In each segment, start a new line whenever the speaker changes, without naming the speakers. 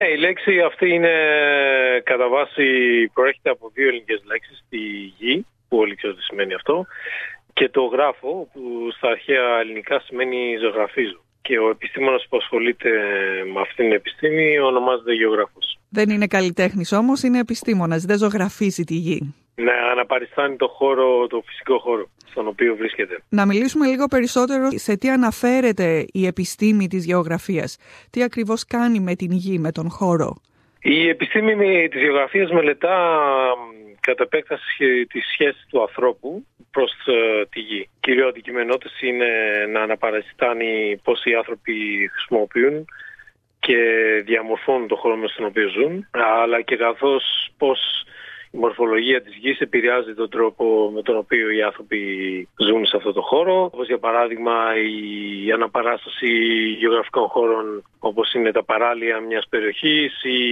Η λέξη αυτή είναι κατά βάση προέρχεται από δύο ελληνικές λέξεις, τη γη, που όλοι ξέρουν τι σημαίνει αυτό, και το γράφω, που στα αρχαία ελληνικά σημαίνει ζωγραφίζω. Και ο επιστήμονας που ασχολείται με αυτήν την επιστήμη ονομάζεται γεωγράφος.
Δεν είναι καλλιτέχνης όμως, είναι επιστήμονας, δεν ζωγραφίζει τη γη.
Ναι, αναπαριστάνει το χώρο, το φυσικό χώρο στον οποίο βρίσκεται.
Να μιλήσουμε λίγο περισσότερο σε τι αναφέρεται η επιστήμη της γεωγραφίας. Τι ακριβώς κάνει με την γη, με τον χώρο.
Η επιστήμη της γεωγραφίας μελετά κατά επέκταση τη σχέση του ανθρώπου προς τη γη. Κύριο αντικείμενό της είναι να αναπαριστάνει πώς οι άνθρωποι χρησιμοποιούν και διαμορφώνουν τον χώρο στον οποίο ζουν, αλλά και καθώς πώς η μορφολογία της γης επηρεάζει τον τρόπο με τον οποίο οι άνθρωποι ζουν σε αυτό το χώρο. Όπως για παράδειγμα η αναπαράσταση γεωγραφικών χώρων, όπως είναι τα παράλια μιας περιοχής ή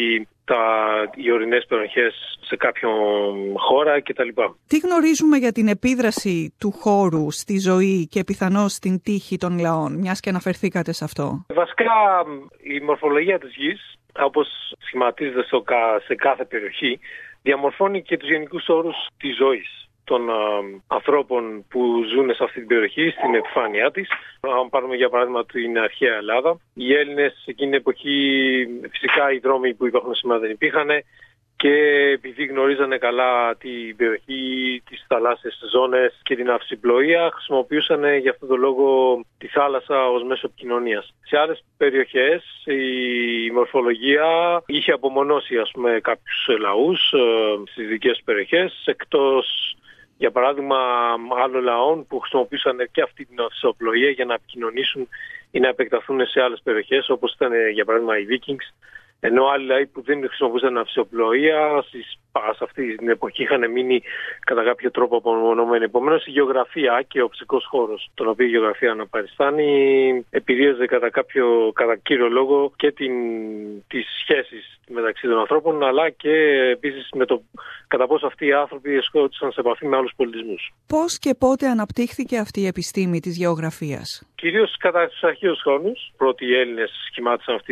οι ορεινές περιοχές σε κάποιον χώρα κτλ.
Τι γνωρίζουμε για την επίδραση του χώρου στη ζωή και πιθανώς στην τύχη των λαών, μιας και αναφερθήκατε σε αυτό?
Βασικά η μορφολογία της γης, όπως σχηματίζεται σε κάθε περιοχή, διαμορφώνει και τους γενικούς όρους της ζωής των ανθρώπων που ζουν σε αυτή την περιοχή, στην επιφάνειά της. Αν πάρουμε για παράδειγμα την αρχαία Ελλάδα, οι Έλληνες εκείνη την εποχή, φυσικά οι δρόμοι που υπάρχουν σήμερα δεν υπήρχαν, και επειδή γνωρίζανε καλά την περιοχή, τις θαλάσσιες ζώνες και την αυσιπλοεία, χρησιμοποιούσαν για αυτόν τον λόγο τη θάλασσα ως μέσο επικοινωνίας. Σε άλλες περιοχές η μορφολογία είχε απομονώσει κάποιους λαούς στις δικές περιοχές, εκτός για παράδειγμα άλλων λαών που χρησιμοποιούσαν και αυτή την αυσιπλοεία για να επικοινωνήσουν ή να επεκταθούν σε άλλες περιοχές, όπως ήταν για παράδειγμα οι Vikings. Ενώ άλλοι λαοί που δεν χρησιμοποιούσαν αυσιπλοεία σε αυτή την εποχή είχαν μείνει κατά κάποιο τρόπο απομονωμένοι. Επομένως, η γεωγραφία και ο ψυχικός χώρος, τον οποίο η γεωγραφία αναπαριστάνει, επηρεάζει κατά κύριο λόγο και τις σχέσεις μεταξύ των ανθρώπων, αλλά και επίσης με το κατά πόσο αυτοί οι άνθρωποι εσκόντουσαν σε επαφή με άλλους πολιτισμούς.
Πώς και πότε αναπτύχθηκε αυτή η επιστήμη της γεωγραφίας?
Κυρίως κατά τους αρχαίους χρόνους. Πρώτοι οι Έλληνες σχημάτισαν αυτή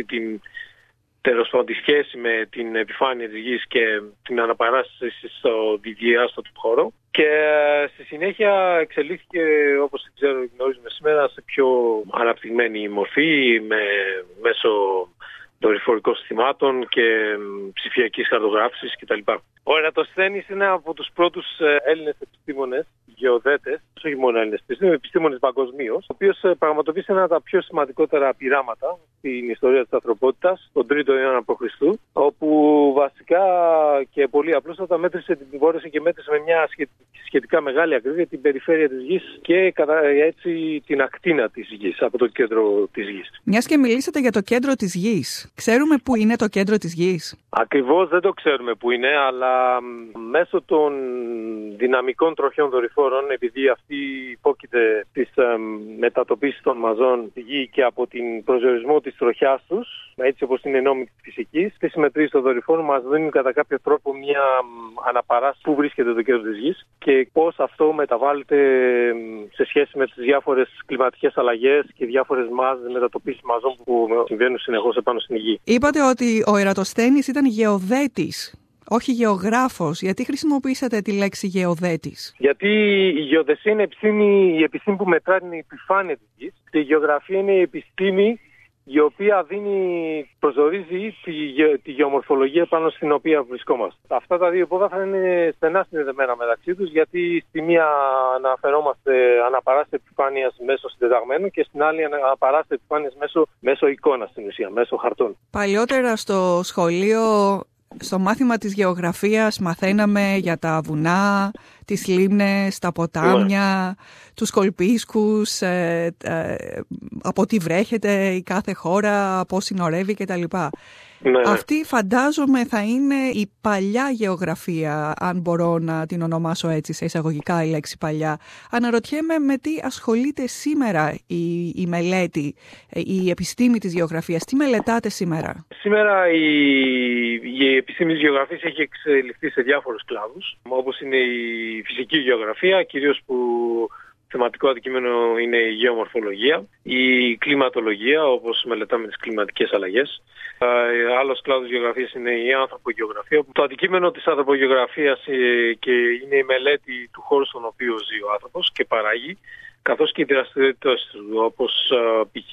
τέλος πάντων τη σχέση με την επιφάνεια της γης και την αναπαράσταση στο διδιάστατο χώρο. Και στη συνέχεια εξελίχθηκε, όπως γνωρίζουμε σήμερα, σε πιο αναπτυγμένη μορφή μέσω δορυφορικών συστημάτων και ψηφιακής χαρτογράφησης κτλ. Ο Ερατοσθένης είναι από τους πρώτους Έλληνες επιστήμονες, γεωδέτες, όχι μόνο Έλληνες επιστήμονες παγκοσμίως, ο οποίος πραγματοποίησε ένα από τα πιο σημαντικότερα πειράματα στην ιστορία της ανθρωπότητας, τον 3ο αιώνα π.Χ., όπου βασικά και πολύ απλούστατα μπόρεσε και μέτρησε με μια σχετικά μεγάλη ακρίβεια την περιφέρεια της γης και έτσι την ακτίνα της γης, από το κέντρο της γης.
Μιας και μιλήσατε για το κέντρο της γης, ξέρουμε πού είναι το κέντρο της γης?
Ακριβώς δεν το ξέρουμε πού είναι, αλλά μέσω των δυναμικών τροχιών δορυφόρων, επειδή αυτοί υπόκειται στις μετατοπίσεις των μαζών στη γη και από την προσδιορισμό της τροχιάς τους, έτσι όπως είναι οι νόμοι της φυσικής, τις μετρήσεις των δορυφόρων μας δίνουν κατά κάποιο τρόπο μια αναπαράσταση που βρίσκεται το κέντρο της γης και πώς αυτό μεταβάλλεται σε σχέση με τις διάφορες κλιματικές αλλαγές και διάφορες μετατοπίσεις μαζών που συμβαίνουν συνεχώς επάνω στην γη.
Είπατε ότι ο Ερατοσθένης ήταν γεωδέτης, όχι γεωγράφος. Γιατί χρησιμοποιήσατε τη λέξη γεωδέτης?
Γιατί η γεωδεσία είναι η επιστήμη που μετράει την επιφάνεια της γης και η γεωγραφία είναι η επιστήμη η οποία προσδορίζει τη γεωμορφολογία πάνω στην οποία βρισκόμαστε. Αυτά τα δύο υπόγραφα είναι στενά συνδεδεμένα μεταξύ τους, γιατί στη μία αναφερόμαστε αναπαράσταση επιφάνειας μέσω συντεταγμένου και στην άλλη αναπαράσταση επιφάνειας μέσω εικόνας, στην ουσία, μέσω χαρτών.
Παλιότερα στο σχολείο, στο μάθημα της γεωγραφίας, μαθαίναμε για τα βουνά, τις λίμνες, τα ποτάμια, τους κολπίσκους, από τι βρέχεται η κάθε χώρα, πώς συνορεύει κτλ. Ναι. Αυτή φαντάζομαι θα είναι η παλιά γεωγραφία, αν μπορώ να την ονομάσω έτσι σε εισαγωγικά η λέξη παλιά. Αναρωτιέμαι με τι ασχολείται σήμερα η μελέτη, η επιστήμη της γεωγραφίας. Τι μελετάτε σήμερα?
Σήμερα η επιστήμη της γεωγραφίας έχει εξελιχθεί σε διάφορους κλάδους, όπως είναι η φυσική γεωγραφία, κυρίως που θεματικό αντικείμενο είναι η γεωμορφολογία, η κλιματολογία, όπως μελετάμε τις κλιματικές αλλαγές. Άλλος κλάδος γεωγραφίας είναι η ανθρωπογεωγραφία. Το αντικείμενο της ανθρωπογεωγραφίας και είναι η μελέτη του χώρου στον οποίο ζει ο άνθρωπος και παράγει, καθώς και οι δραστηριότητες του, όπως π.χ.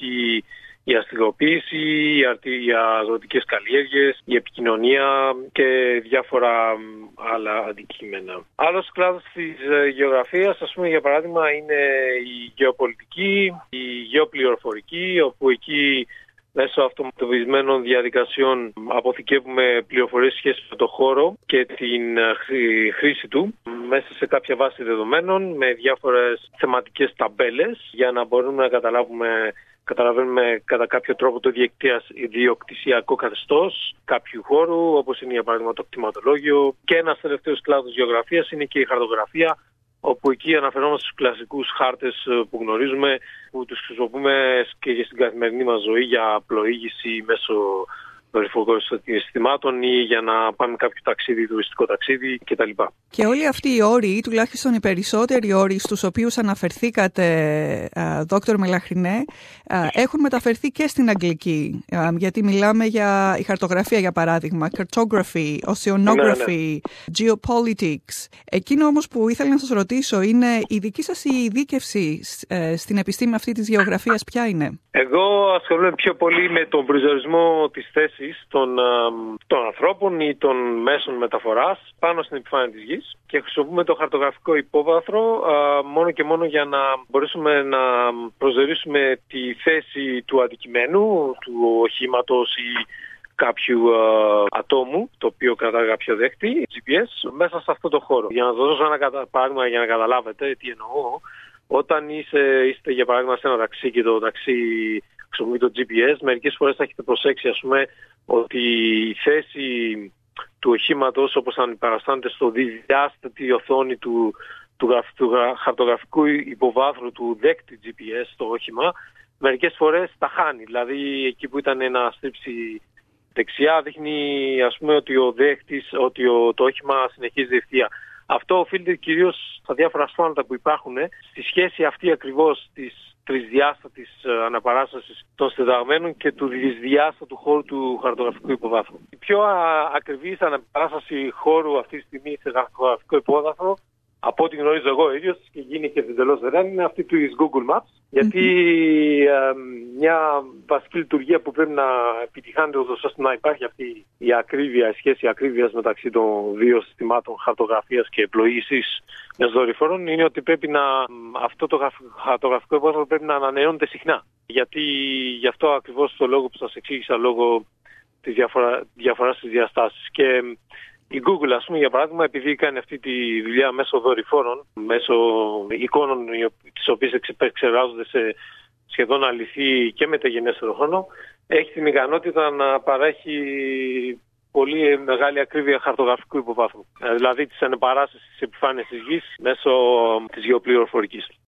η αστικοποίηση, οι αγροτικές καλλιέργειες, η επικοινωνία και διάφορα άλλα αντικείμενα. Άλλος κλάδος της γεωγραφίας, ας πούμε, για παράδειγμα, είναι η γεωπολιτική, η γεωπληροφορική, όπου εκεί μέσω αυτοματοποιημένων διαδικασιών αποθηκεύουμε πληροφορίες σχέση με το χώρο και την χρήση του μέσα σε κάποια βάση δεδομένων με διάφορες θεματικές ταμπέλες για να μπορούμε να καταλαβαίνουμε κατά κάποιο τρόπο το ιδιοκτησιακό καθεστώς κάποιου χώρου, όπως είναι για παράδειγμα το κτηματολόγιο. Και ένας τελευταίος κλάδος γεωγραφίας είναι και η χαρτογραφία, όπου εκεί αναφερόμαστε στους κλασικούς χάρτες που γνωρίζουμε, που τους χρησιμοποιούμε και στην καθημερινή μας ζωή για πλοήγηση μέσω δορυφορικών συστημάτων ή για να πάμε κάποιο ταξίδι, τουριστικό ταξίδι κτλ.
Και όλοι αυτοί οι όροι, τουλάχιστον οι περισσότεροι όροι στους οποίους αναφερθήκατε, Δόκτωρ Μελαχρινέ, έχουν μεταφερθεί και στην αγγλική. Γιατί μιλάμε για η χαρτογραφία, για παράδειγμα, cartography, oceanography, geopolitics. Εκείνο όμως που ήθελα να σας ρωτήσω είναι η δική σας η ειδίκευση στην επιστήμη αυτή της γεωγραφίας ποια είναι?
Εγώ ασχολούμαι πιο πολύ με τον προσδιορισμό της θέσης των ανθρώπων ή των μέσων μεταφοράς πάνω στην επιφάνεια της γης και χρησιμοποιούμε το χαρτογραφικό υπόβαθρο μόνο και μόνο για να μπορέσουμε να προσδιορίσουμε τη θέση του αντικειμένου, του οχήματος ή κάποιου ατόμου, το οποίο κρατάει κάποιο δέκτη, GPS, μέσα σε αυτό το χώρο. Για να δώσω ένα παράδειγμα για να καταλάβετε τι εννοώ. Όταν είστε για παράδειγμα σε ένα ταξί και το ταξί χρησιμοποιεί το GPS, μερικές φορές θα έχετε προσέξει, ας πούμε, ότι η θέση του οχήματος, όπως αντιπαραστάνεται στο διδιάστατη οθόνη του χαρτογραφικού υποβάθρου του δέκτη GPS στο όχημα, μερικές φορές τα χάνει. Δηλαδή εκεί που ήταν να στρίψει δεξιά δείχνει, ας πούμε, ότι ο δέκτης, ότι το όχημα συνεχίζει ευθεία. Αυτό οφείλεται κυρίως στα διάφορα ασφάλματα που υπάρχουν στη σχέση αυτή ακριβώς της τρισδιάστατης αναπαράστασης των στεδαγμένων και του δυσδιάστατου χώρου του χαρτογραφικού υποβάθρου. Η πιο ακριβής αναπαράσταση χώρου αυτή τη στιγμή σε χαρτογραφικό υπόβαθρο, από ό,τι γνωρίζω εγώ ίδιος και γίνει και εντελώς δωρεάν, είναι αυτή του Google Maps. Γιατί μια βασική λειτουργία που πρέπει να επιτυχάνεται ώστε να υπάρχει αυτή η ακρίβεια, η σχέση ακρίβειας μεταξύ των δύο συστημάτων χαρτογραφίας και πλοήγησης μιας δορυφόρων είναι ότι πρέπει αυτό το χαρτογραφικό υπόβαθρο πρέπει να ανανεώνεται συχνά. Γιατί γι' αυτό ακριβώς το λόγο που σας εξήγησα, λόγω της διαφοράς στις διαστάσεις. Και η Google, ας πούμε, για παράδειγμα, επειδή κάνει αυτή τη δουλειά μέσω δορυφόρων, μέσω εικόνων τις οποίες εξεργάζονται σε σχεδόν αληθή και μεταγενέστερο χρόνο, έχει την ικανότητα να παρέχει πολύ μεγάλη ακρίβεια χαρτογραφικού υποβάθρου. Δηλαδή της ανεπαράστασης της επιφάνειας της γης μέσω της γεωπληροφορικής.